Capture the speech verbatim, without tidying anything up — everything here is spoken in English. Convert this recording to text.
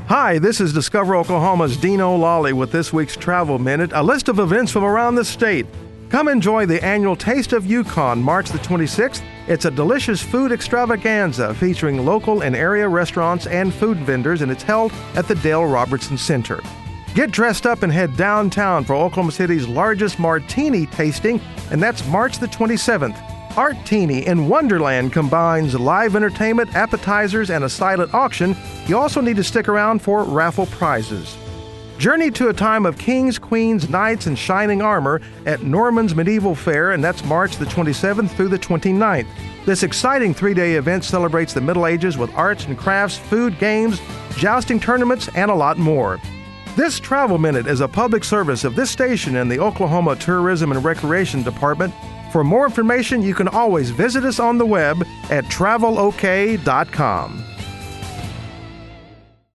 Hi, this is Discover Oklahoma's Dean O'Lally with this week's Travel Minute, a list of events from around the state. Come enjoy the annual Taste of Yukon, March the twenty-sixth. It's a delicious food extravaganza featuring local and area restaurants and food vendors, and it's held at the Dale Robertson Center. Get dressed up and head downtown for Oklahoma City's largest martini tasting, and that's March the twenty-seventh. Artini in Wonderland combines live entertainment, appetizers, and a silent auction. You also need to stick around for raffle prizes. Journey to a time of kings, queens, knights, and shining armor at Norman's Medieval Fair, and that's March the twenty-seventh through the twenty-ninth. This exciting three-day event celebrates the Middle Ages with arts and crafts, food, games, jousting tournaments, and a lot more. This Travel Minute is a public service of this station and the Oklahoma Tourism and Recreation Department. For more information, you can always visit us on the web at travel o k dot com.